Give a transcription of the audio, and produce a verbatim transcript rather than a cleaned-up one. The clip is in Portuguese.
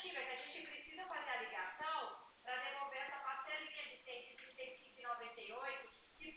tentativa é que a gente precisa fazer a ligação